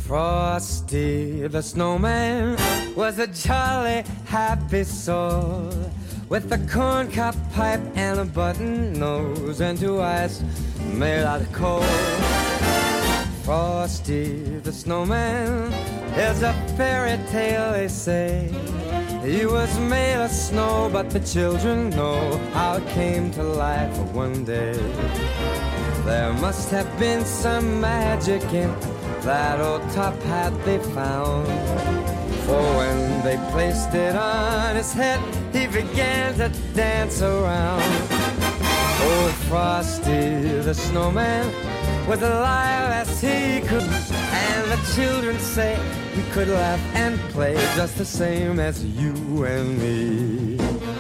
Frosty the snowman was a jolly, happy soul, with a corncob pipe and a button nose and two eyes made out of coal. Frosty the snowman is a fairy tale, they say. He was made of snow, but the children know how it came to life one day. There must have been some magic in that old top hat they found, for when they placed it on his head, he began to dance around. Oh, Frosty the snowman was alive as he could, and the children say he could laugh and play just the same as you and me.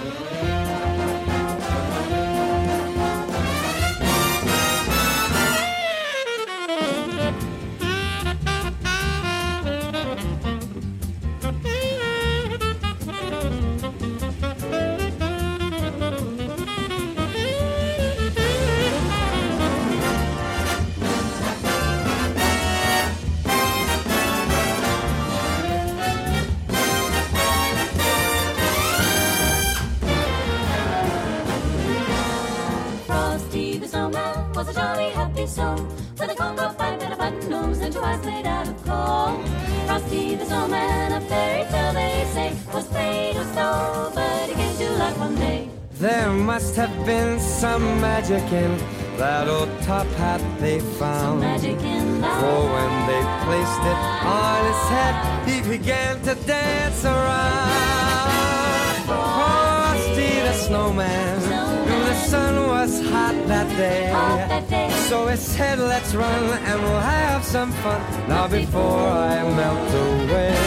Was a jolly happy soul, with a corncob pipe and a button nose and two eyes made out of coal. Frosty the snowman, a fairy tale they say, was made of snow, but he came to life one day. There must have been some magic in that old top hat they found, some magic in that. For when they placed it on his head, he began to dance around. Frosty the snowman, the sun was hot that day, so he said, let's run and we'll have some fun now before I melt away.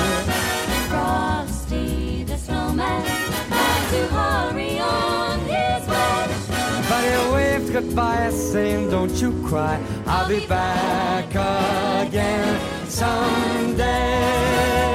Frosty the snowman had to hurry on his way, but he waved goodbye saying, don't you cry, I'll be back again someday.